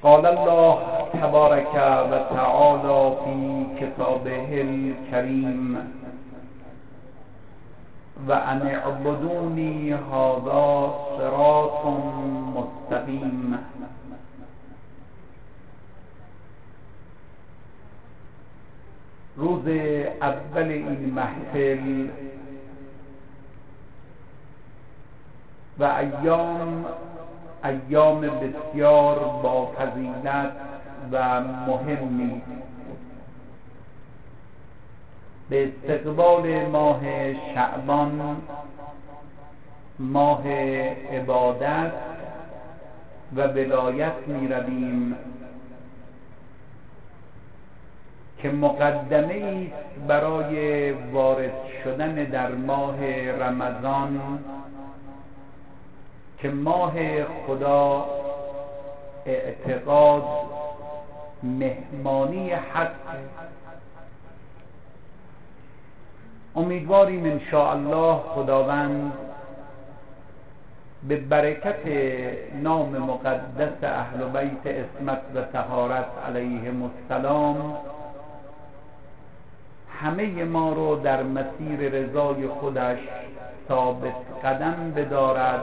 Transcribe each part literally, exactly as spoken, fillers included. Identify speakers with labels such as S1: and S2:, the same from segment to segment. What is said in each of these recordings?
S1: قال الله تبارك و تعالى في كتابه الكريم و ان اعبدونی هذا صراط مستقیم. روز اول این محفل و ایام ایام بسیار با فضیلت و مهمی به استقبال ماه شعبان، ماه عبادت و ولایت می رویم که مقدمه است برای وارد شدن در ماه رمضان که ماه خدا، اعتقاد، مهمانی حق. امیدواریم ان شاء الله خداوند به برکت نام مقدس اهل بیت عصمت و طهارت علیهم السلام همه ما رو در مسیر رضای خودش ثابت قدم بدارد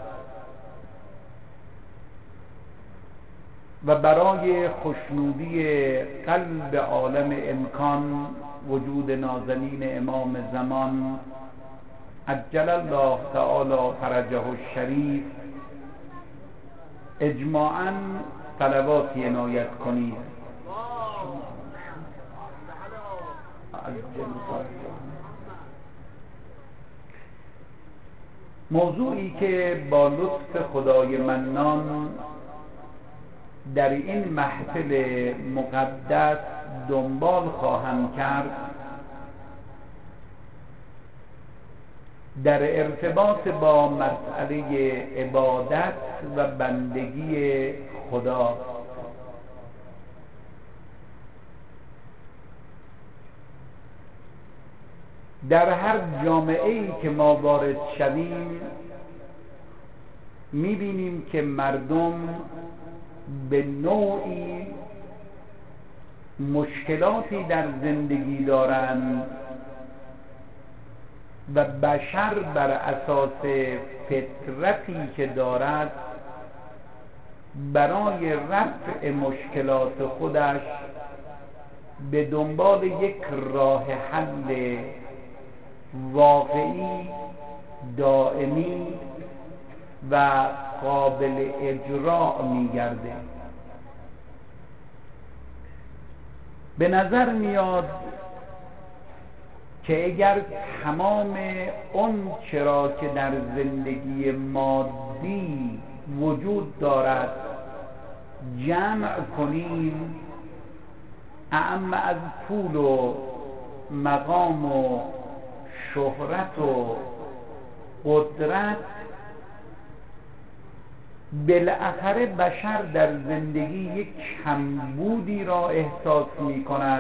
S1: و برای خوشنودی قلب عالم امکان وجود نازنین امام زمان عجل الله تعالی فرجه الشریف اجماعاً صلواتی عنایت کنید. موضوعی که با لطف خدای منان در این محفل مقدس دنبال خواهم کرد در ارتباط با مسئله عبادت و بندگی خدا. در هر جامعه‌ای که ما وارد شویم می‌بینیم که مردم به نوعی مشکلاتی در زندگی دارند و بشر بر اساس فطرتی که دارد برای رفع مشکلات خودش به دنبال یک راه حل واقعی، دائمی و قابل اجرا میگرده. به نظر میاد که اگر تمام اون چرا که در زندگی مادی وجود دارد جمع کنیم، اعم از پول و مقام و شهرت و قدرت، بالاخره بشر در زندگی یک کمبودی را احساس می کند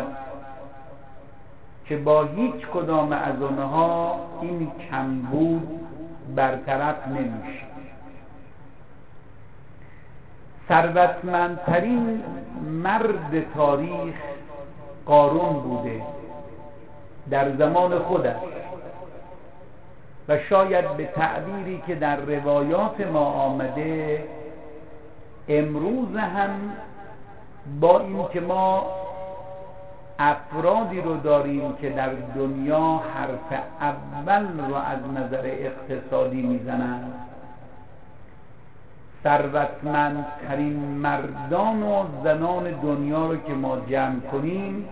S1: که با هیچ کدام از آنها این کمبود برطرف نمیشه. ثروتمندترین مرد تاریخ قارون بوده در زمان خودش و شاید به تعبیری که در روایات ما آمده امروز هم با این که ما افرادی رو داریم که در دنیا حرف اول رو از نظر اقتصادی میزنند، ثروتمندترین مردان و زنان دنیا رو که ما جمع کنیم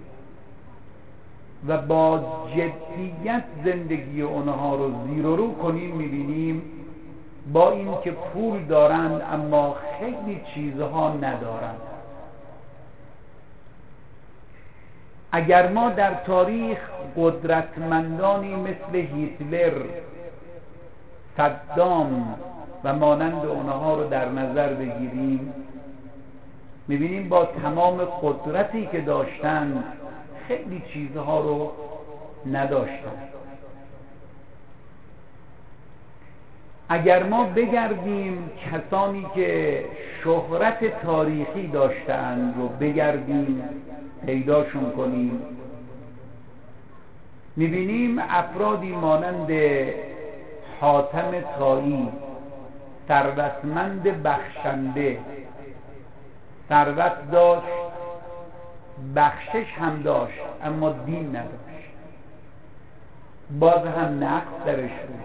S1: و با جدیت زندگی اونها رو زیر و رو کنیم، میبینیم با این که پول دارند اما خیلی چیزها ندارند. اگر ما در تاریخ قدرتمندانی مثل هیتلر، صدام و مانند اونها رو در نظر بگیریم، میبینیم با تمام قدرتی که داشتند خیلی چیزها رو نداشتند. اگر ما بگردیم کسانی که شهرت تاریخی داشتند رو بگردیم پیداشون کنیم، میبینیم افرادی مانند حاتم طایی، ثروتمند بخشنده، ثروت داشت، بخشش هم داشت، اما دین نداشت، باز هم نقص درش بود.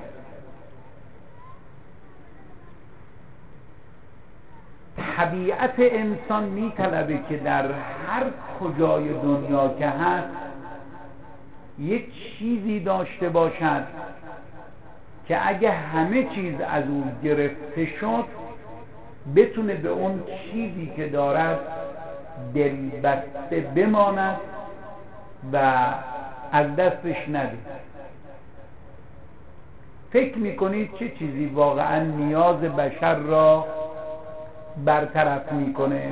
S1: طبیعت انسان میطلبه که در هر کجای دنیا که هست یک چیزی داشته باشد که اگه همه چیز از او گرفته شد بتونه به اون چیزی که دارد دلبسته بماند و از دستش نده. فکر میکنید چه چیزی واقعا نیاز بشر را برطرف میکنه؟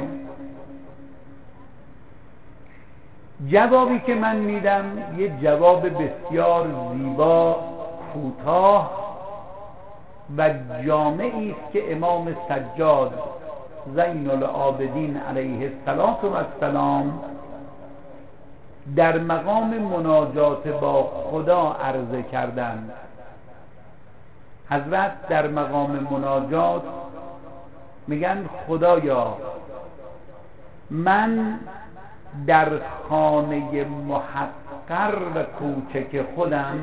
S1: جوابی که من میدم یه جواب بسیار زیبا، کوتاه و جامعی است که امام سجاد زین العابدین علیه السلام در مقام مناجات با خدا عرضه کردند. حضرت در مقام مناجات میگن خدایا من در خانه محقر و کوچک خودم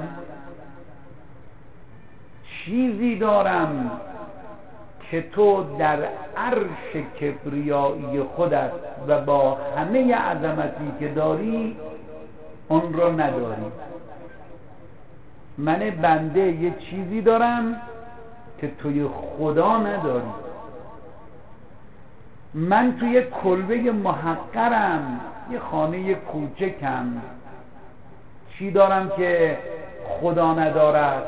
S1: چیزی دارم که تو در عرش کبریایی خودت و با همه عظمتی که داری اون رو نداری. من بنده یه چیزی دارم که توی خدا نداری. من توی کلبه محقرم، یه خانه کوچکم، چی دارم که خدا ندارد؟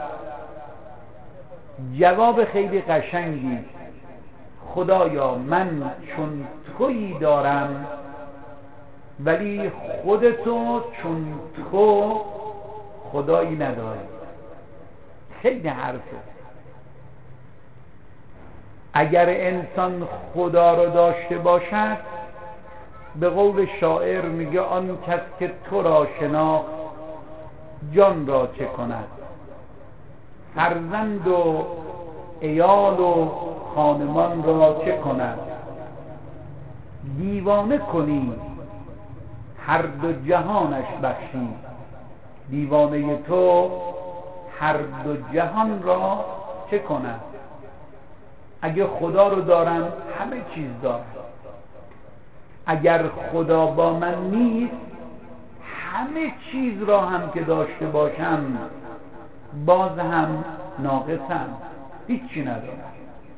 S1: جواب خیلی قشنگی، خدایا من چون تویی دارم ولی خودتو چون تو خدایی نداری. خیلی حرفه. اگر انسان خدا رو داشته باشد، به قول شاعر میگه آن کس که تو را شناخت جان را چه کند، فرزند و عیال و خانمان را چه کند، دیوانه کنی هر دو جهانش بخشی، دیوانه تو هر دو جهان را چه کند. اگه خدا رو دارم همه چیز دارم، اگر خدا با من نیست همه چیز را هم که داشته باشم باز هم ناقصم، هیچی ندارم.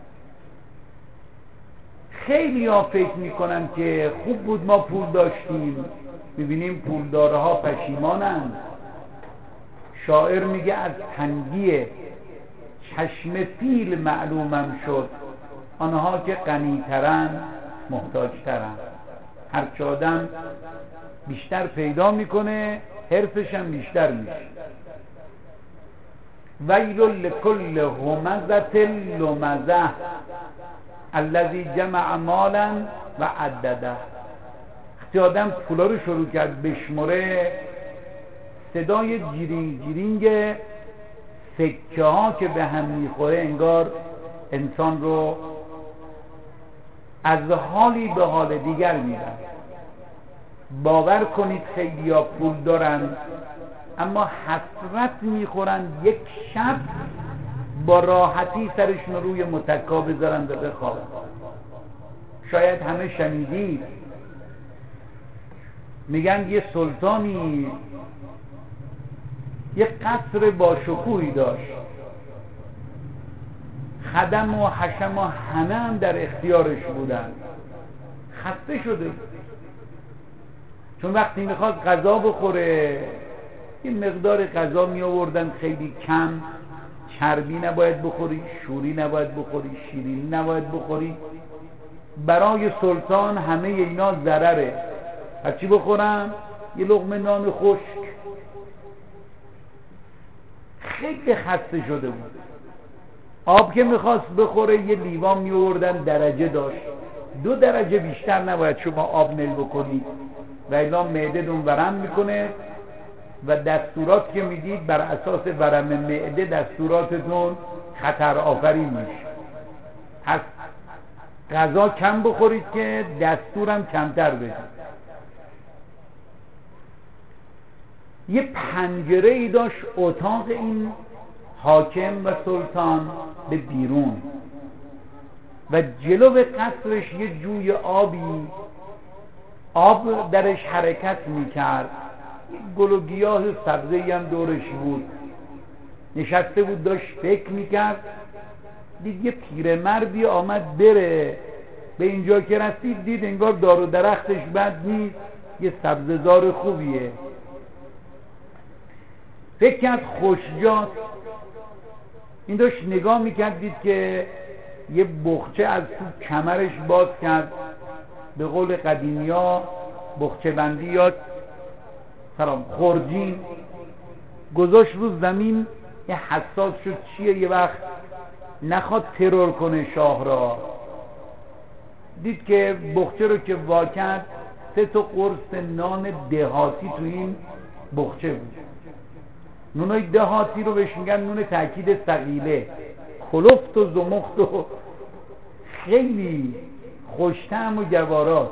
S1: خیلی ها فکر میکنن که خوب بود ما پول داشتیم. میبینیم پولدارها پشیمانند. شاعر میگه از تنگی چشم فیل معلومم شد، آنها که غنی‌ترن محتاج‌ترن. هرچه آدم بیشتر پیدا میکنه حرصش هم بیشتر میشه. ویل لکل همزة لمزة الذی جمع مالا و عدده. وقتی آدم پولا رو شروع کرد بشمره، صدای جیرینگ جیرینگ سکه ها که به هم میخوره انگار انسان رو از حالی به حال دیگر میبره. باور کنید خیلی ها پول دارن اما حسرت میخورن یک شب با راحتی سرشون روی متکا بذارن و بخوابن. شاید همه شنیدید میگن یه سلطانی یه قصر با شکوهی داشت، خدم و حشم و همه هم در اختیارش بودن. خسته شده چون وقتی میخواد غذا بخوره یه مقدار غذا می آوردن خیلی کم، چربی نباید بخوری، شوری نباید بخوری، شیرینی نباید بخوری. برای سلطان همه اینا ضرره. هرچی بخورم یه لقمه نان خشک. خیلی خسته شده بود. آب که میخواست بخوره یه لیوان میوردن درجه داشت، دو درجه بیشتر نباید شما آب میل بکنید و الا معده دون ورم میکنه و دستورات که میدید بر اساس ورم معده دستوراتتون خطر آفرین میشه. پس غذا کم بخورید که دستورم کمتر بدید. یه پنجره ای داشت اتاق این حاکم و سلطان به بیرون و جلو قصرش یه جوی آبی، آب درش حرکت میکرد، گل و گیاه سبزه‌ای هم دورش بود. نشسته بود داشت فکر میکرد، دید یه پیرمردی آمد بره. به اینجا که رسید دید انگار دار و درختش بد نیست، یه سبززار خوبیه. فکر کرد خوشجاست. این داشت نگاه میکرد، دید که یه بخچه از تو کمرش باز کرد، به قول قدیمی ها بخچه بندی یا سلام خورجین گذاشت رو زمین. یه حساس شد چیه، یه وقت نخواد ترور کنه شاه را. دید که بخچه رو که وا کرد سه تا قرص نان دهاتی تو این بخچه بود. نونای دهاتی رو بهش میگن نون تأکید ثقیله، کلفت و زمخت و خیلی خوش‌طعم و جوارات.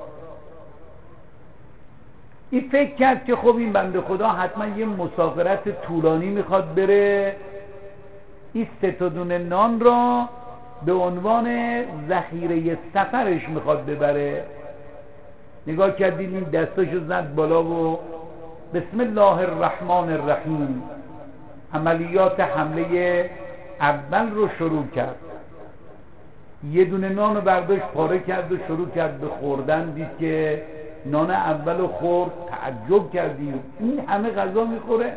S1: این فکر کرد که خب این بنده خدا حتما یه مسافرت طولانی میخواد بره، این سه تا دونه نان را به عنوان ذخیره سفرش میخواد ببره. نگاه کردید این دستاشو زد بالا و بسم الله الرحمن الرحیم عملیات حمله اول رو شروع کرد. یه دونه نان رو برداشت پاره کرد و شروع کرد به خوردن. دید که نان اول رو خورد، تعجب کردی این همه غذا میخوره؟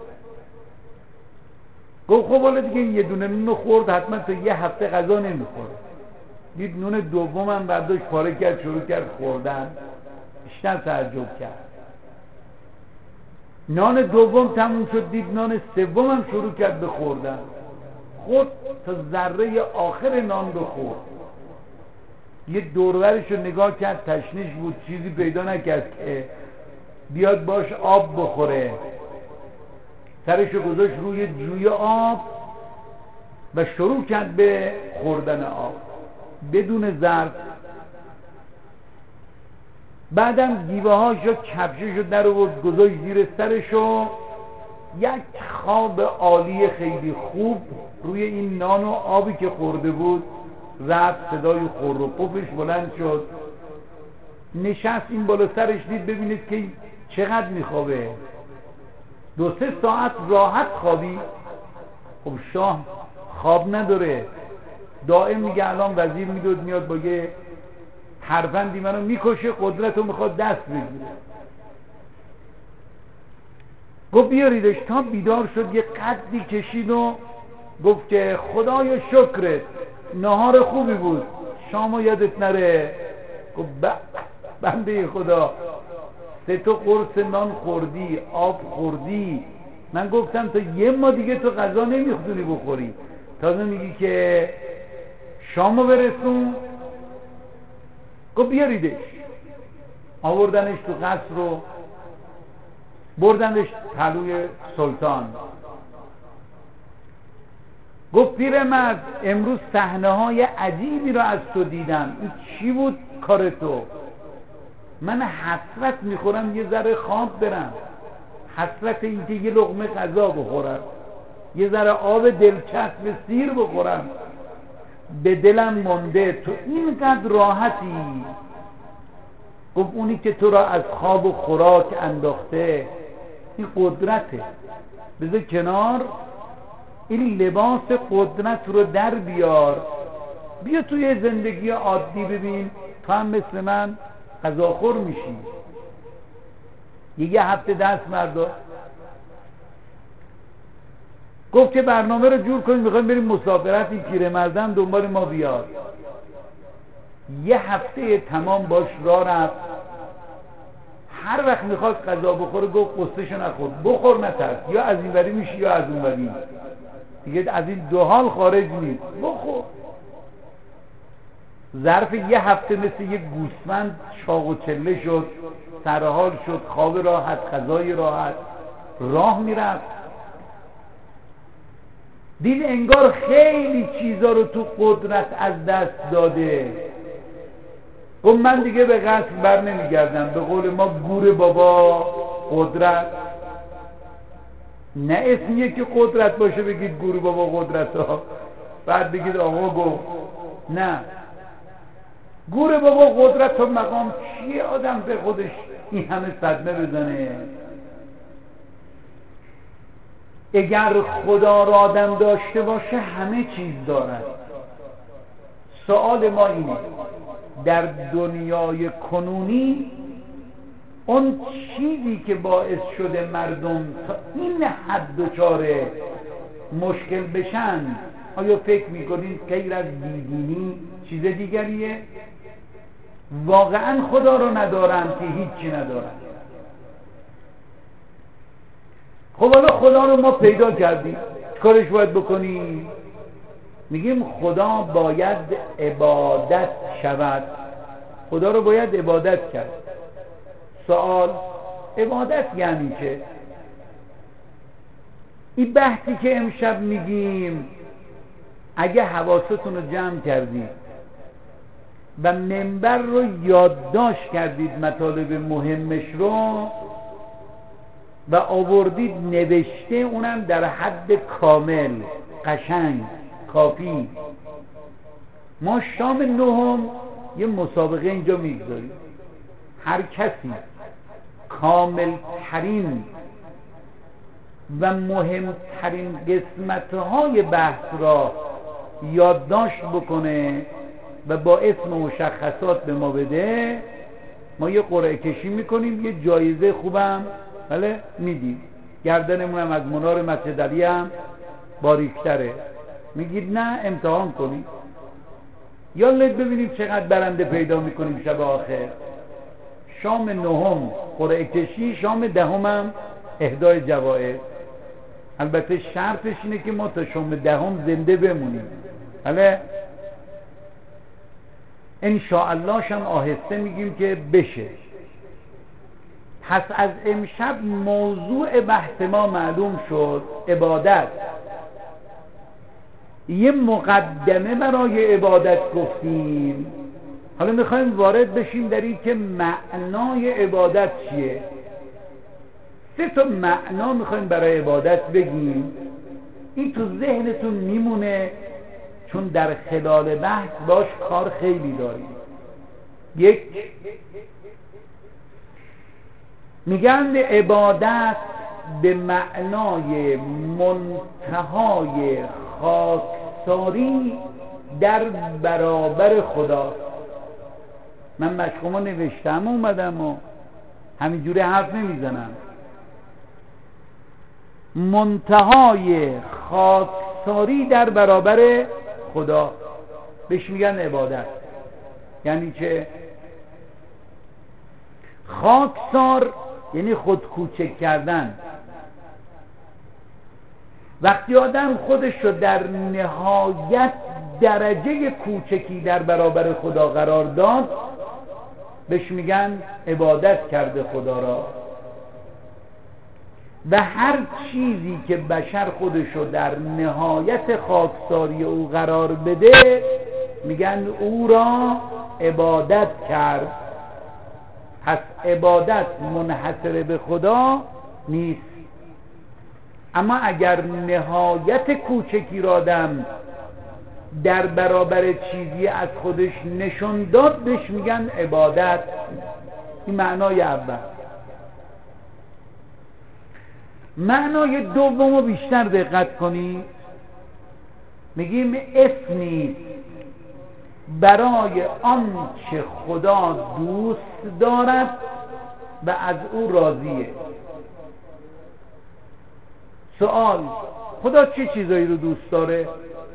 S1: گفت خب حالا دیگه یه دونه نون رو خورد حتما تا یه هفته غذا نمیخوره. دید نون دوم هم برداشت پاره کرد شروع کرد خوردن، بیشتر تعجب کرد. نان دوم تموم شد، دید نان سوم هم شروع کرد به خوردن، خورد تا ذره آخر نان رو خورد. یه دورورش رو نگاه کرد، تشنیش بود، چیزی پیدا نکرد که بیاد باش آب بخوره. سرش رو گذاشت روی جوی آب و شروع کرد به خوردن آب بدون ظرف. بعدم گیوه هاشو کفششو در آورد گذاشت زیر سرشو. یک خواب عالی خیلی خوب روی این نان و آبی که خورده بود رفت. صدای خور و پفش بلند شد، نشست این بالا سرش. دید ببینید که چقدر میخوابه، دو سه ساعت راحت خوابی. خب شاه خواب نداره، دائم میگه الان وزیر میدود میاد با یه ترفندی منو میکشه، قدرت رو میخواد دست بگیره. گفت بیاریدش. تا بیدار شد یه قدی کشید و گفت که خدای شکرت، نهار خوبی بود، شامو یادت نره. گفت بنده خدا سه تا قرص نان خوردی، آب خوردی، من گفتم تا یه ما دیگه تو غذا نمیخوری بخوری، تازه میگی که شامو برسون. گفت بیاریدش. آوردنش تو قصر رو بردنش پلوی سلطان. گفت پیرمرد امروز صحنه های عجیبی رو از تو دیدم، این چی بود کار تو؟ من حسرت میخورم یه ذره خواب برم، حسرت این که یه لقمه غذا بخورم، یه ذره آب دلچسب سیر بخورم، به دلم مونده تو اینقدر راحتی. گفت اونی که تو را از خواب و خوراک انداخته این قدرته، بذار کنار، این لباس قدرت رو در بیار، بیا توی زندگی عادی ببین تو هم مثل من غذاخور میشی. یه هفته دست مردا. گفت که برنامه رو جور کنیم، میخوایم بریم مسافرت، این پیرمردم دنبال ما بیاد. یه هفته تمام باش راه رفت، هر وقت میخواست غذا بخوره گفت قصهشو نخور، بخور نترس، یا از این وری میشی یا از اون وری، دیگه از این دو حال خارج نیست، بخور. ظرف یه هفته مثل یه گوسفند چاق و چله شد، سرحال شد، خواب راحت، غذای راحت، راه میرفت. دید انگار خیلی چیزا رو تو قدرت از دست داده. گفت من دیگه به قصر بر نمیگردم، به قول ما گور بابا قدرت. نه اسمیه که قدرت باشه بگید گور بابا قدرت ها، بعد بگید آقا گفت. نه، گور بابا قدرت و مقام چیه آدم به خودش این همه صدمه بزنه؟ اگر خدا را آدم داشته باشه همه چیز دارد. سوال ما اینه در دنیای کنونی اون چیزی که باعث شده مردم تا این حد دچار مشکل بشن، آیا فکر میکنید غیر از بیدینی چیز دیگریه؟ واقعا خدا رو ندارن که هیچی ندارن. خب حالا خدا رو ما پیدا کردیم، کارش باید بکنیم؟ میگیم خدا باید عبادت شود، خدا رو باید عبادت کرد. سوال عبادت یعنی چه؟ این بحثی که امشب میگیم اگه حواستون رو جمع کردید و منبر رو یادداشت کردید مطالب مهمش رو و آوردید نوشته، اونم در حد کامل قشنگ کافی، ما شام نهم یه مسابقه اینجا میگذاریم. هر کسی کامل ترین و مهمترین قسمت‌های بحث را یادداشت بکنه و با اسم و مشخصات به ما بده، ما یه قرعه کشی میکنیم، یه جایزه خوبم بله میدیم. گردنمون هم از منار مسجد علی هم باریکتره. میگید نه امتحان کنیم، یا لید ببینیم چقدر برنده پیدا میکنیم شب آخر. شام نهم قرعه کشی، شام دهم هم اهدای جوایز. البته شرطش اینه که ما تا شام دهم زنده بمونیم. بله انشاءالله شم آهسته میگیم که بشه. پس از امشب موضوع بحث ما معلوم شد، عبادت. یه مقدمه برای عبادت گفتیم، حالا میخوایم وارد بشیم در این که معنای عبادت چیه. سه تا معنا میخوایم برای عبادت بگیم، این تو ذهنتون میمونه چون در خلال بحث باش کار خیلی داریم. یک، میگن عبادت به معنای منتهای خاکساری در برابر خدا. من مشکومو نوشتم اومدم و همینجوری حرف نمیزنم. منتهای خاکساری در برابر خدا بهش میگن عبادت. یعنی چه؟ خاکسار یعنی خود کوچک کردن. وقتی آدم خودش رو در نهایت درجه کوچکی در برابر خدا قرار داد بهش میگن عبادت کرده خدا را. و هر چیزی که بشر خودش رو در نهایت خاکساری او قرار بده میگن او را عبادت کرد. پس عبادت منحصر به خدا نیست، اما اگر نهایت کوچکی را آدم در برابر چیزی از خودش نشون داد بهش میگن عبادت. این معنای اول. معنای دوم رو بیشتر دقت کنید، میگیم اسمی برای آنچه خدا دوست دارد و از او راضیه. سوال، خدا چه چیزایی رو دوست داره؟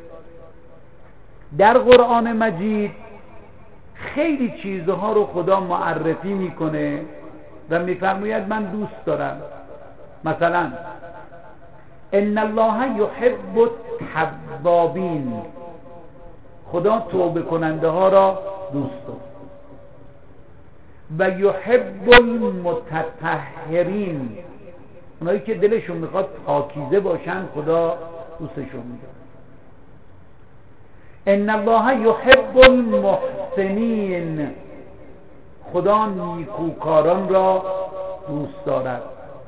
S1: در قرآن مجید خیلی چیزها رو خدا معرفی میکنه و میفرماید من دوست دارم. مثلا ان الله یحب التوابین، خدا توبه کننده ها را دوست دارد. و یحب المتطهرین، اونایی که دلشون میخواد پاکیزه باشن خدا دوستشون میداره. ان الله یحب المحسنین، خدا نیکوکاران را دوست دارد.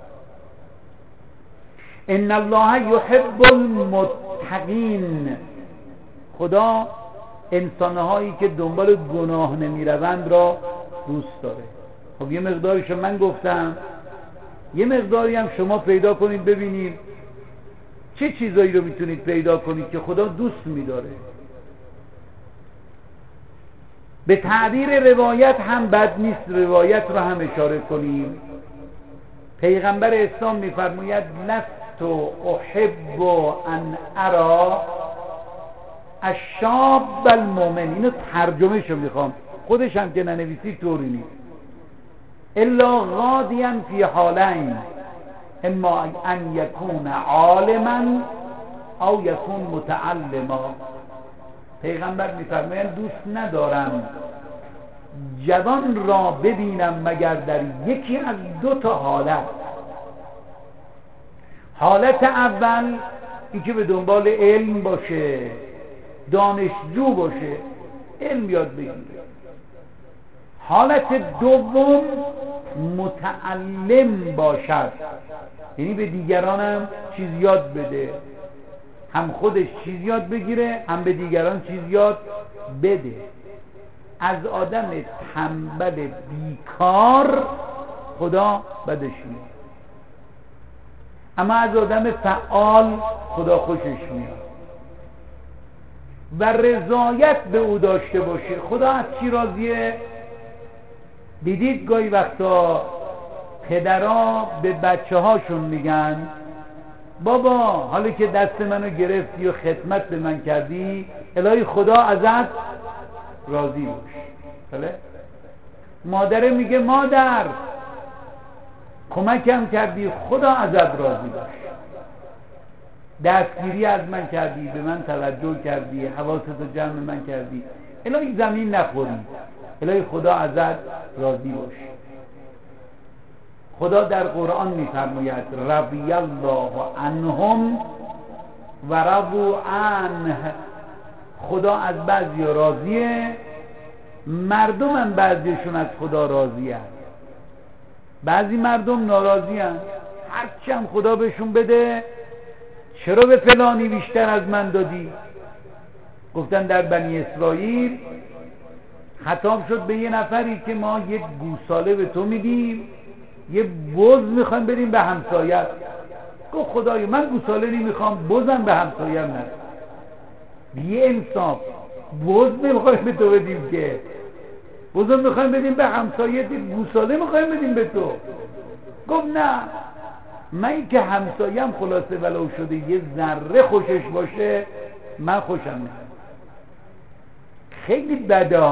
S1: ان الله یحب المتقین، خدا انسانهایی که دنبال گناه نمیروند را دوست داره. خب یه مقداریشو من گفتم، یه مقداری هم شما پیدا کنید ببینید چه چیزایی رو میتونید پیدا کنید که خدا دوست میداره. به تعبیر روایت هم بد نیست روایت رو هم اشاره کنیم. پیغمبر اسلام میفرماید لست احب ان ارا الشاب المؤمن، اینو ترجمه شو میخوام، خودش هم که ننویسی طوری نیست. الا غادیا فی حالین، اما ان یکون عالما او یکون متعلما. پیغمبر میفرمایند دوست ندارم جوان را ببینم مگر در یکی از دو تا حالت. حالت اول این که به دنبال علم باشه، دانشجو باشه، علم یاد بگیره. حالت دوم متعلم باشد، یعنی به دیگرانم چیز یاد بده، هم خودش چیز یاد بگیره هم به دیگران چیز یاد بده. از آدم تنبل بیکار خدا بدش میاد، اما از آدم فعال خدا خوشش میاد و رضایت به او داشته باشه. خدا از چی راضیه؟ دیدید گاهی وقتا پدرها به بچه هاشون میگن بابا حالا که دست منو گرفتی و خدمت به من کردی الهی خدا ازت راضی باش. بله؟ مادره میگه مادر کمکم کردی خدا ازت راضی باش، دستگیری از من کردی، به من توجه کردی، حواستو جمع من کردی، الهی زمین نخوری، الهی خدا ازت راضی باش. خدا در قرآن میفرماید رضی الله عنهم و رضوا عنه، خدا از بعضی راضیه، مردم هم بعضیشون از خدا راضیه. بعضی مردم ناراضی هستند، هرچی هم خدا بهشون بده چرا به فلانی بیشتر از من دادی؟ گفتن در بنی اسرائیل خطاب شد به یه نفری که ما یک گوساله به تو میدیم، یه بز میخوایم بریم به همسایت. گفت خدایا من گوساله نمیخوام، بزم به همسایت نه. بی انصاف، بز نمیخوایم به تو بدیم که بزم میخوایم بدیم به همسایت، گوساله میخوایم بدیم به تو. گفت نه، من که همسایم خلاصه ولو شده یه ذره خوشش باشه من خوشم نه. خیلی بده.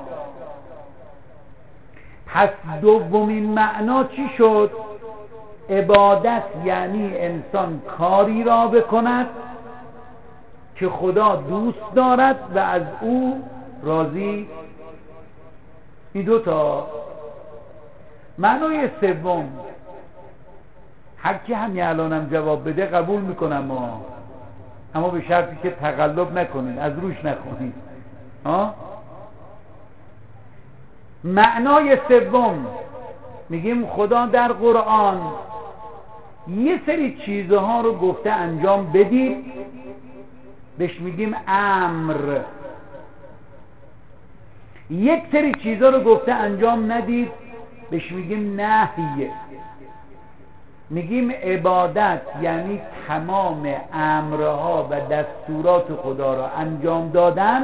S1: پس دومین معنا چی شد؟ عبادت یعنی انسان کاری را بکند که خدا دوست دارد و از او راضی. این دو تا. معنای سوم هر کی همین الانم جواب بده قبول میکنم، ما اما به شرطی که تقلب نکنید، از روش نکنید. ها؟ معنای سوم میگیم خدا در قرآن یه سری چیزها رو گفته انجام بدید، بهش میگیم امر. یک سری چیزها رو گفته انجام ندید، بهش میگیم نهی. میگیم عبادت یعنی تمام امرها و دستورات خدا را انجام دادن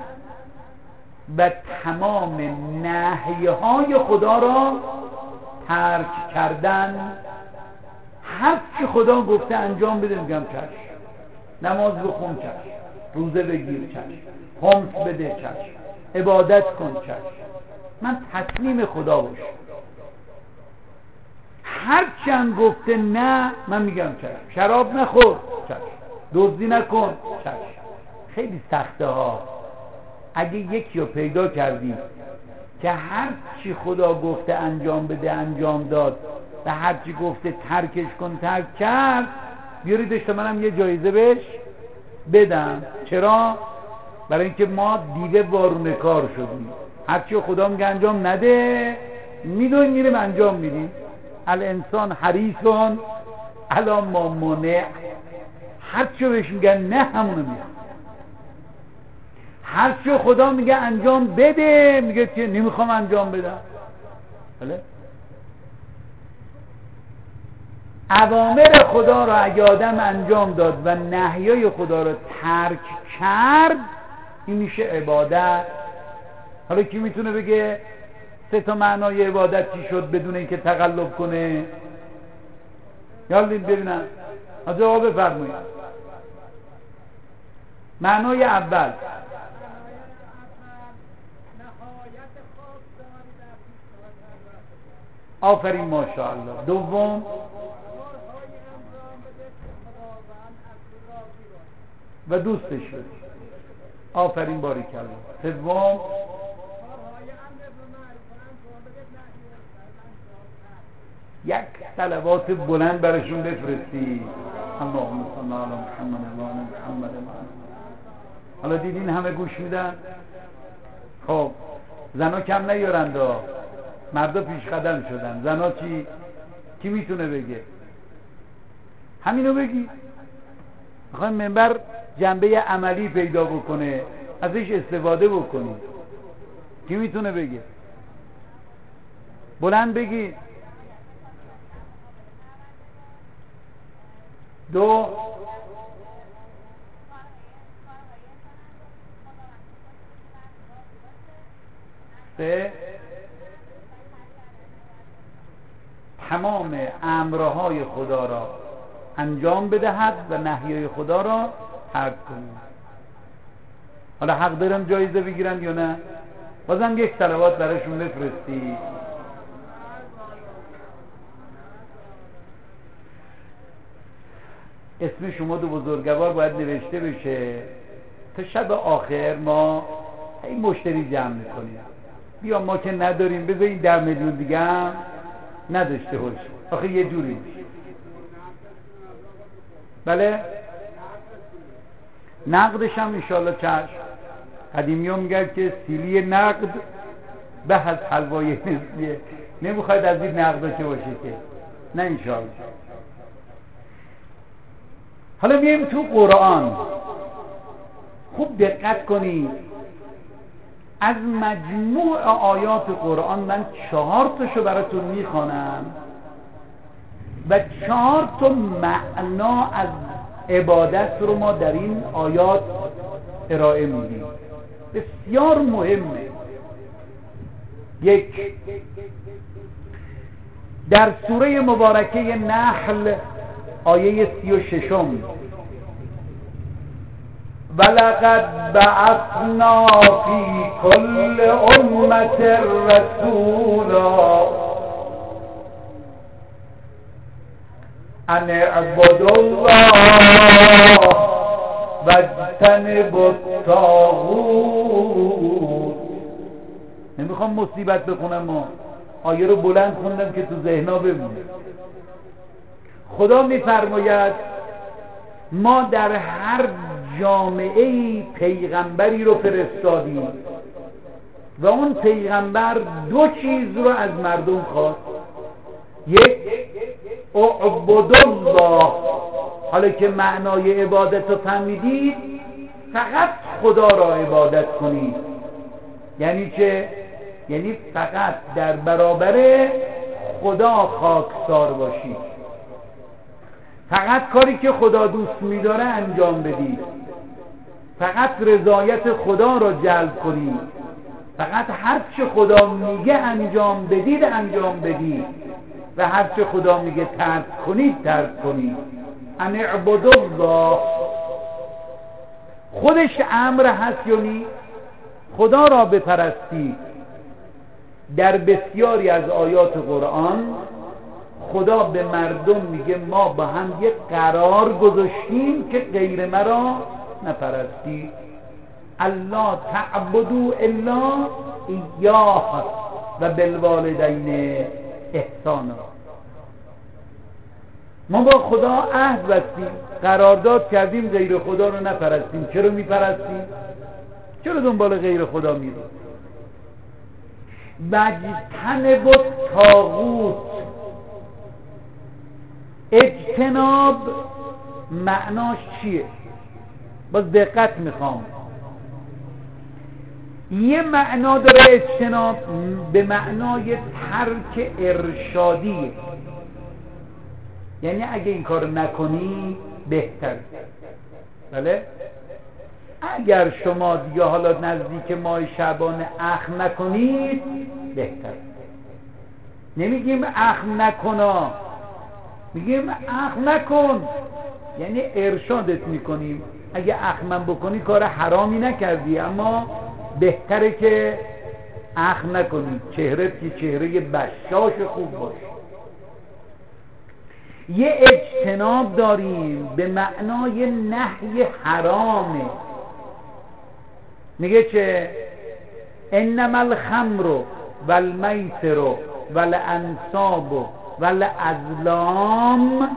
S1: و تمام نهیهای خدا را ترک کردن. هر چی خدا گفته انجام بده میگم چشم. نماز بخون چشم، روزه بگیر چشم، خمس بده چشم، عبادت کن چشم، من تسلیم خدا باشم. هر چند گفته نه من میگم چشم، شراب نخور چشم، دزدی نکن چشم. خیلی سخته ها. اگه یکی رو پیدا کردی که هر چی خدا گفته انجام بده انجام داد و هر چی گفته ترکش کن ترک کرد، بیاریدش تا منم یه جایزه بهش بدم. چرا؟ برای اینکه ما دیده وارونه کار شدیم. هر چی خدا میگه انجام نده میدونیم میریم انجام میدیم. الانسان حریصون علی ما منع. هر چی بهش میگن نه همونو میگن. هر چی خدا میگه انجام بده میگه که نمیخوام انجام بدم. بله؟ اوامر خدا رو اگه آدم انجام داد و نهیای خدا رو ترک کرد این میشه عبادت. حالا کی میتونه بگه سه تا معنای عبادت چی شد بدون اینکه تقلب کنه؟ یالا ببینم جواب بفرمایید. معنای اول آفرین ماشاءالله. دوم و دوستش بود. آفرین باریکالله. سوم یک صلوات بلند برشون بفرستی. اللهم صل علی محمد و آل محمد. حالا دیدین همه گوش میدن. خب زنا کم نیارند، مردا پیش قدم شدن. زنا چی؟ کی میتونه بگه؟ همینو بگی. میخوایم منبر جنبه عملی پیدا بکنه، ازش استفاده بکنی. کی میتونه بگه؟ بلند بگی. دو سه تمام امرهای خدا را انجام بدهد و نهیهای خدا را ترک کنید. حالا حق دارن جایزه بگیرن یا نه؟ بازم یک صلوات براشون بفرستی. اسم شما دو بزرگوار باید نوشته بشه تا شب آخر ما این مشتری جمع میکنیم. بیا ما که نداریم بذاریم در میلیون دیگه هم نداشته باش. آخه یه جوری میشه. بله نقدش هم انشاءالله چشم. قدیمی ها میگن که سیلی نقد به از حلوای نسلیه. نمیخواید از این نقد چه باشه که نه انشاءالله. حالا میایم تو قرآن. خوب دقت کنید. از مجموع آیات قرآن من چهار تاشو براتون میخوانم و چهار تا معنا از عبادت رو ما در این آیات ارائه میدیم. بسیار مهمه. یک، در سوره مبارکه نحل آیه سی و ششم ولقد بعثنا فی کل امت رسولا ان اعبدوا الله واجتنبوا الطاغوت. نمیخوام مصیبت بخونم، ما آیه رو بلند خوندم که تو ذهنا بمونه. خدا میفرماید ما در هر جامعه پیغمبری رو فرستادیم و اون پیغمبر دو چیز رو از مردم خواست. یک، اعبدوا الله. حالا که معنای عبادت رو فهمیدید فقط خدا را عبادت کنید. یعنی چه؟ یعنی فقط در برابر خدا خاکسار باشید. فقط کاری که خدا دوست می‌داره انجام بدید. فقط رضایت خدا را جلب کنید. فقط هر چه خدا میگه انجام بدید انجام بدید و هر چه خدا میگه ترک کنید ترک کنید. ان اعبدوا الله. خودش امر هست یا نی؟ خدا را بپرستید. در بسیاری از آیات قرآن خدا به مردم میگه ما با هم یک قرار گذاشتیم که غیر مرا نپرستی. الله تعبدوا الا ایاه و بالوالدین احسانا. ما با خدا عهد بستیم، قرارداد کردیم غیر خدا رو نپرستیم. چرا میپرستیم؟ چرا دنبال غیر خدا میریم؟ واجتنبوا الطاغوت. اجتناب معناش چیه؟ باز دقت میخوام. یه معنا داره اجتناب به معنای ترک ارشادیه، یعنی اگه این کار نکنی بهتر. بله؟ اگر شما دیگه حالا نزدیک ماه شعبان اخم نکنید بهتر. نمیگیم اخم نکنا، میگیم اخم نکن، یعنی ارشادت میکنیم. اگه اخمم بکنی کار حرامی نکردی، اما بهتره که اخم نکنی. چهرت که چهره بشاش خوب باشه. یه اجتناب داریم به معنای نهی حرامه. میگه چه؟ انما الخمر والمیسر والانصاب والازلام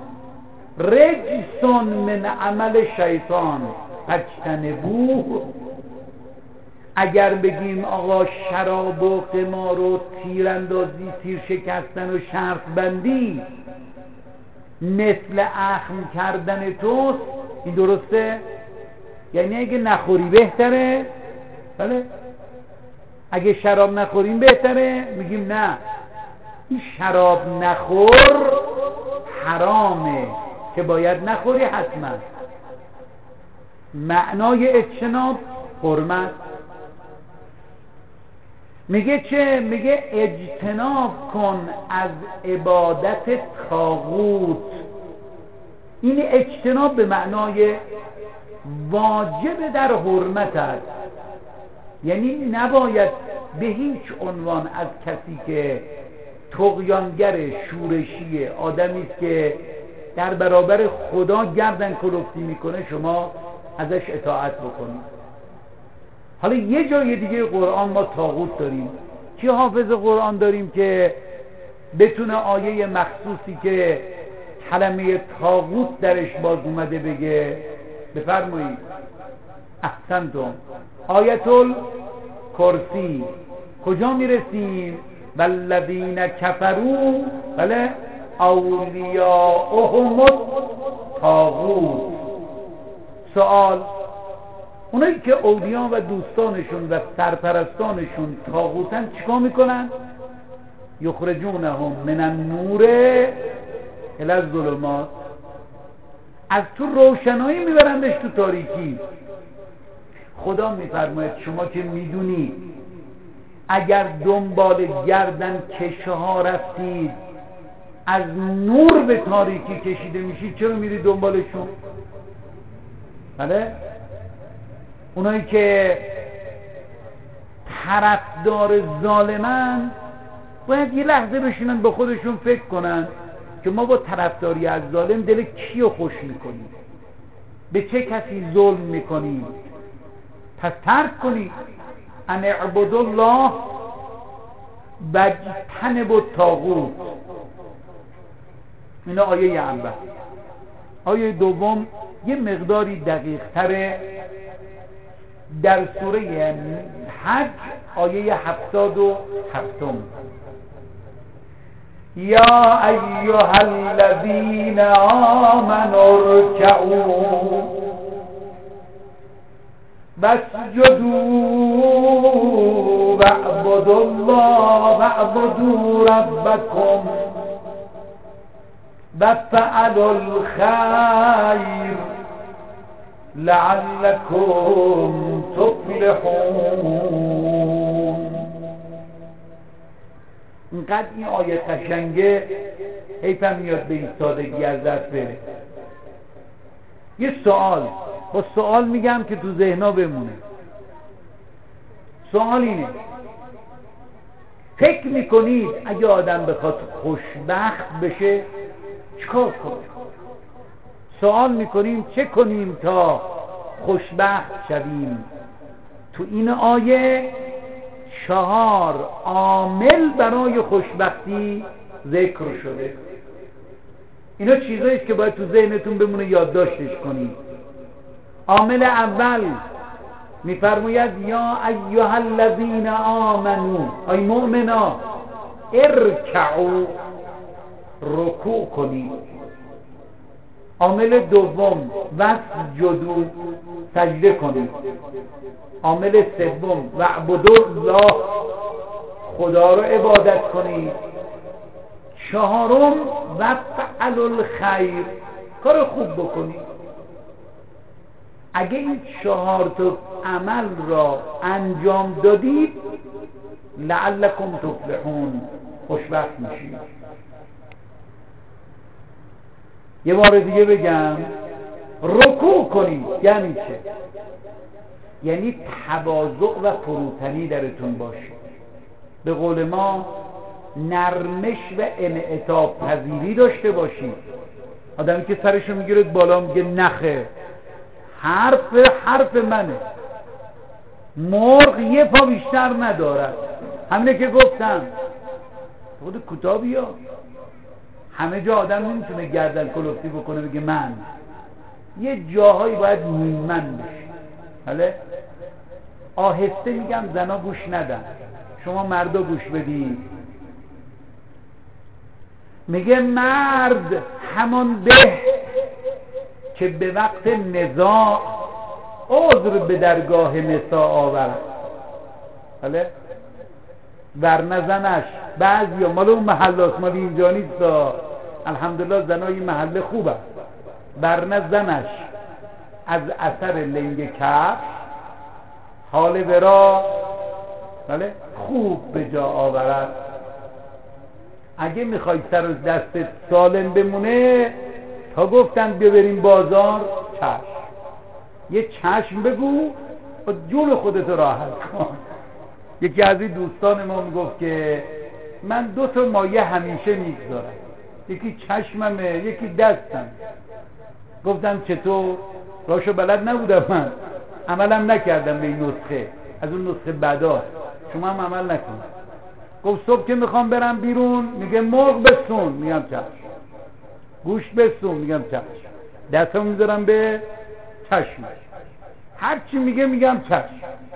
S1: رجس من عمل شیطان فاجتنبوه. اگر بگیم آقا شراب و قمار و تیراندازی، تیر شکستن و شرط بندی مثل اخم کردن توست، این درسته؟ یعنی اگه نخوری بهتره؟ بله. اگه شراب نخوریم بهتره؟ میگیم نه، این شراب نخور حرامه که باید نخوری حتما. معنای اجتناب حرمت. میگه چه؟ میگه اجتناب کن از عبادت طاغوت. این اجتناب به معنای واجب در حرمت است، یعنی نباید به هیچ عنوان از کسی که طغیانگر شورشی، آدمی است که در برابر خدا گردن کلفتی میکنه، شما ازش اطاعت بکنید. حالا یه جای دیگه قرآن ما طاغوت داریم. کی حافظ قرآن داریم که بتونه آیه مخصوصی که کلمه طاغوت درش باز اومده بگه؟ بفرمایید. احسنتم. آیت الکرسی. کجا میرسیم؟ والذین کفروا بله اولیاءهم الطاغوت. سوال: اونایی که اولیاء و دوستانشون و سرپرستانشون طاغوتن چیکار میکنن؟ یخرجونهم من النور الی الظلمات. از تو روشنایی میبرندش تو تاریکی. خدا میفرماید شما که میدونی اگر دنبال گردن کشه ها رفتید از نور به تاریکی کشیده میشید، چرا میری دنبالشون؟ بله؟ اونایی که طرفدار ظالمن باید یه لحظه بشینن به خودشون فکر کنن که ما با طرفداری از ظالم دل کیو خوش میکنیم، به چه کسی ظلم میکنیم. پس ترک کنید. ان اعبدوا الله واجتنبوا الطاغوت. این آیه اول. آیه دوم یه مقداری دقیق تره، در سوره حج آیه هفتاد و هفتم. یا ایها الذین آمنوا ارکعوا واسجدوا واعبدوا الله واعبدوا ربکم وافعلوا الخیر لعلکم تفلحون. اینقدر این آیه قشنگه، حیفم میاد به این سادگی از دست بره. یه سوال، با سوال میگم که تو ذهنا بمونه. سوال اینه: فکر میکنید اگه آدم بخواد خوشبخت بشه چیکار کنه؟ سوال میکنیم چه کنیم تا خوشبخت شویم؟ تو این آیه چهار عامل برای خوشبختی ذکر شده. اینا چیزاییست که باید تو ذهنتون بمونه، یادداشتش کنید. عامل اول میفرماید یا ایها الذین آمنو، ای مؤمنا، ارکعوا، رکوع کنید. عامل دوم واسجدوا، سجده کنید. عامل سوم واعبدوا الله، خدا رو عبادت کنید. چهارم وفعلوا الخیر، کار خوب بکنید. اگه این چهار تا عمل را انجام دادید لعلکم تفلحون، خوشبخت میشید. یه بار دیگه بگم، رکوع کنید یعنی چه؟ یعنی تواضع و فروتنی درتون باشه. به قول ما نرمش و انعطاف پذیری داشته باشید. آدمی که سرشو میگیره بالا میگه نخه، حرف حرف منه، مرغ یه پا بیشتر ندارد. همینه که گفتم خود کتابی ها همه جا آدم نمیتونه گردن کلفتی بکنه بگه من. یه جاهایی باید نیمن بشه. حالا آهسته میگم زنا گوش ندن، شما مردا گوش بدید. میگه مرد همان به که به وقت نزاع عذر به درگاه نساء آورد. حالا ورنه زنش بعضی مال اون محل هست، مال اینجا نیست. الحمدلله زنای محل خوبه. ورنه زنش از اثر لنگ کف حال برا بله خوب به جا آورد. اگه میخوای سر و دستت سالم بمونه، تا گفتن بیا بریم بازار، چشم، یه چشم بگو و جون خودت راحت کن. یکی از این دوستان ما میگفت که من دو تا مایه همیشه میگذارم، یکی چشممه یکی دستم. گفتم چطور؟ راشو بلد نبودم، من عملم نکردم به این نسخه، از اون نسخه بعدا شما هم عمل نکن. گفت صبح که میخوام برم بیرون میگه مرغ بسون، میگم چشم. گوشت بسون، میگم چشم. دستم میذارم به چشم، هر چی میگه میگم چشم.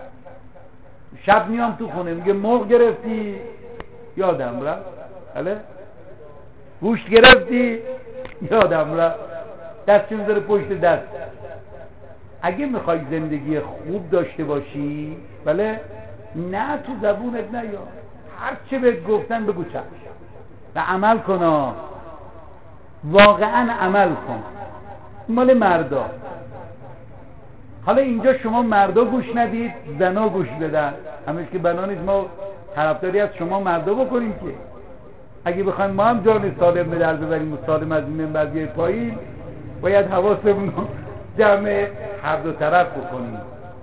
S1: شب میام تو خونه میگه مرغ گرفتی، یادم رفت. بله گوشت گرفتی، یادم رفت. دستی میذاره پشت دست. اگه میخوای زندگی خوب داشته باشی، بله، نه تو زبونت نیا، هر چه بهت گفتن بگو چشم و عمل کن. واقعا عمل کن. مال مردا. حالا اینجا شما مردا گوش ندید، زنا گوش بدن. همش که بنا نیست ما طرفداری از شما مردا بکنیم که اگه بخوایم ما هم جان سالم به در ببریم و سالم از این منبر بیای پایین، باید حواسمون رو جمع هر دو طرف بکنیم.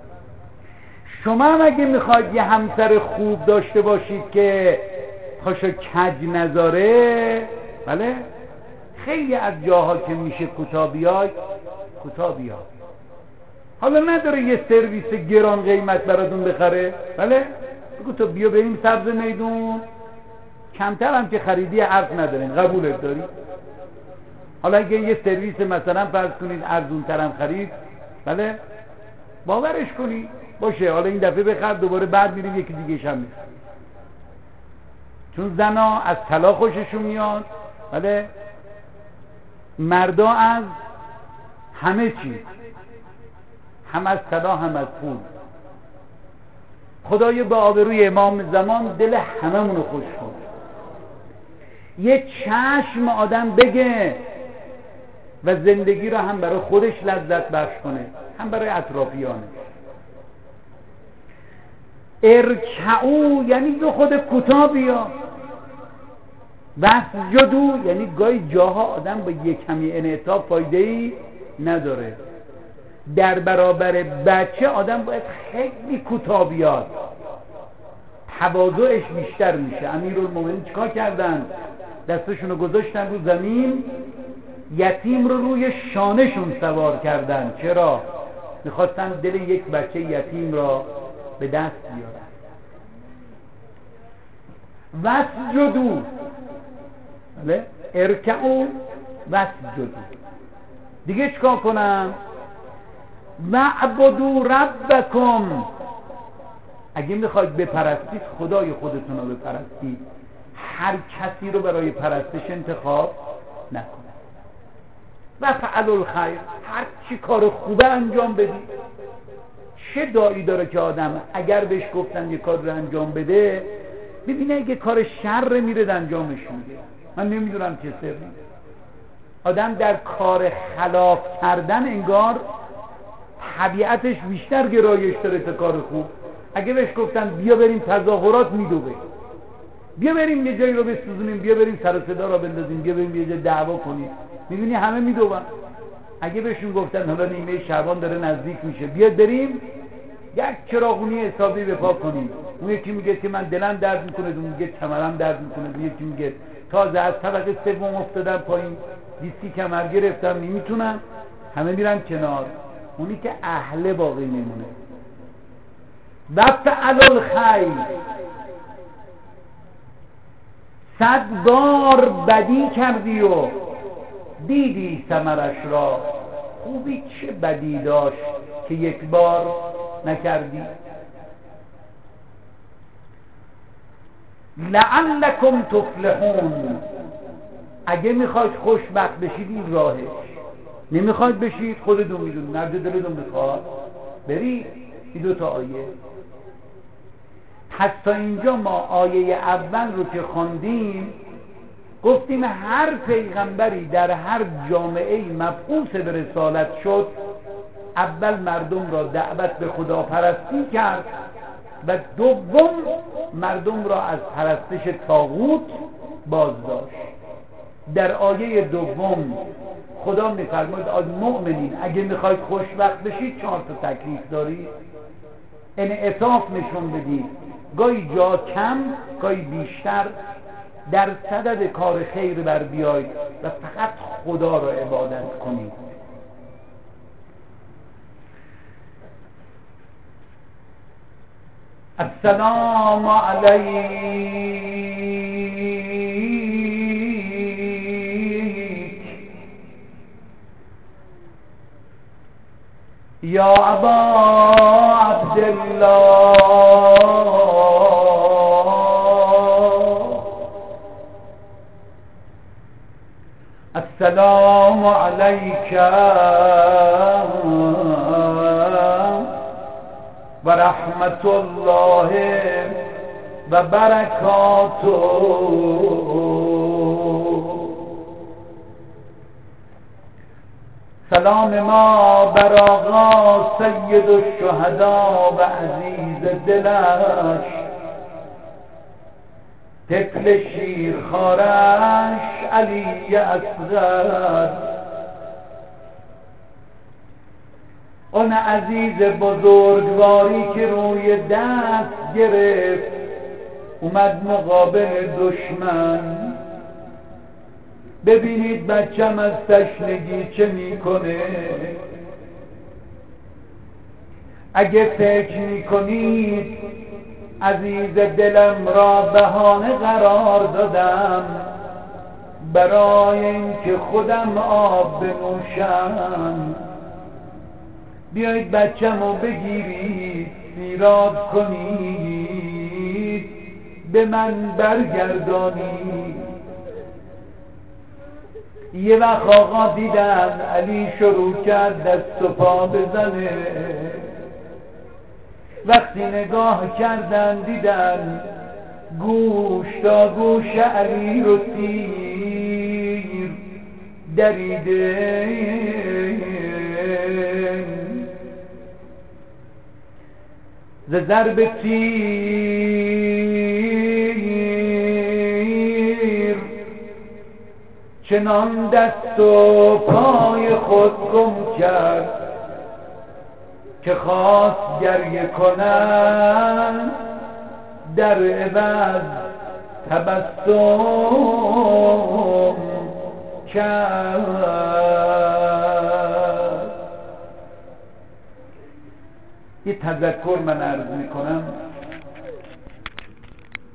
S1: شما هم اگه میخواید یه همسر خوب داشته باشید که پاشو کج نذاره، بله، خیلی از جاها که میشه کوتاه بیای کوتاه بیا. حالا نداره یه سرویس گران قیمت براتون بخره، بله، بگو تو بیا بریم سبز میدون، کمتر هم که خریدی حرف ندارین، قبولت داری. حالا اگه یه سرویس مثلا فرض کنید ارزون ترم خرید، بله، باورش کنی باشه، حالا این دفعه بخر، دوباره بعد میریم یکی دیگه شم میخر. چون زنا از طلا خوششون میاد، بله، مردا از همه چی، هم از طلا هم از پول. خدای با آبروی امام زمان دل هممونو خوش کن. یه چشم آدم بگه و زندگی رو هم برای خودش لذت بخش کنه، هم برای اطرافیانش. ارکعو یعنی دو خود کوتاه بیا. واسجدوا یعنی گاهی جاها آدم با یک کمی انعطاف فایده‌ای نداره. در برابر بچه آدم باید خیلی کوتاه بیاد، تواضعش بیشتر میشه. امیرالمومنین چیکار کردن؟ دستشون رو گذاشتن رو زمین، یتیم رو روی شانهشون سوار کردن. چرا؟ میخواستن دل یک بچه یتیم را به دست بیارن. وسجدوا، بله، ارکعوا وسجدوا. دیگه چیکار کنم؟ وعبدوا ربکم. اگه میخواید بپرستید خدای خودتون رو بپرستید، هر کسی رو برای پرستش انتخاب نکنید. و فعلوا الخیر، هر چی کار خوبه انجام بدید. چه دایی داره که آدم اگر بهش گفتن یه کار رو انجام بده، ببینه اگه کار شر میره انجامش میده. من نمیدونم چه سری آدم در کار خلاف کردن انگار طبیعتش بیشتر گرایش داره تا کار خوب. اگه بهش گفتن بیا بریم تظاهرات میدوه، بیا بریم یه جایی رو بسوزونیم، بیا بریم سر و صدا را بندازیم، بیا بریم یه جای دعوا کنیم، میبینی همه میدوون. اگه بهشون گفتن حالا نیمه شعبان داره نزدیک میشه، بیاد بریم یک چراغونی حسابی بپا کنیم، اون یکی میگه که من دلم درد میکنه، اون میگه کمرم درد میکنه، اون یکی میگه تازه از طبقه سوم افتادم پایین، دیستی کمر گرفتم نمیتونم. همه میرن کنار، اونی که اهل باقی میمونه. و فعلوا الخیر، صد بار بدی کردی و دیدی ثمرش را. خوبی چه بدی داشت که یک بار نکردی. لعلکم تفلحون، اگه میخواید خوشبخت بشید این راهش. نمیخواید بشید خودتون میدونید، نرد دلتون میخواد برید. این دو تا آیه. پس تا اینجا ما آیه اول رو که خواندیم گفتیم هر پیغمبری در هر جامعه مبعوث به رسالت شد، اول مردم را دعوت به خدا پرستی کرد و دوم مردم را از پرستش طاغوت باز داشت. در آیه دوم خدا میفرماید از مؤمنین اگه میخواید خوشبخت بشید چهار تا تکلیف دارید، انعطاف نشون بدید، گاهی جا کم گاهی بیشتر، در صدد کار خیر بر بیایید و فقط خدا را عبادت کنید. السلام علیک یا ابا عبدالله، السلام علیک و رحمت الله و برکاته. سلام ما بر آقا سید الشهدا و عزیز دلش، طفل شیرخوارش علی اصغر، اون عزیز بزرگواری که روی دست گرفت اومد مقابل دشمن. ببینید بچم از تشنگی چه میکنه. اگه فکر میکنید عزیز دلم را بهانه قرار دادم برای اینکه خودم آب بنوشم، بیایید بچم رو بگیرید سیراب کنید به من برگردانید. یه وقت آقا دیدن علی شروع کرد دست و پا بزنه، وقتی نگاه کردن دیدن گوش تا گوش علی رو تیر دریده، ز ضرب تیر چنان دست و پای خود گم کرد که خواست گریه کنن در عوض تبسم کرد. یه تذکر من عرض میکنم.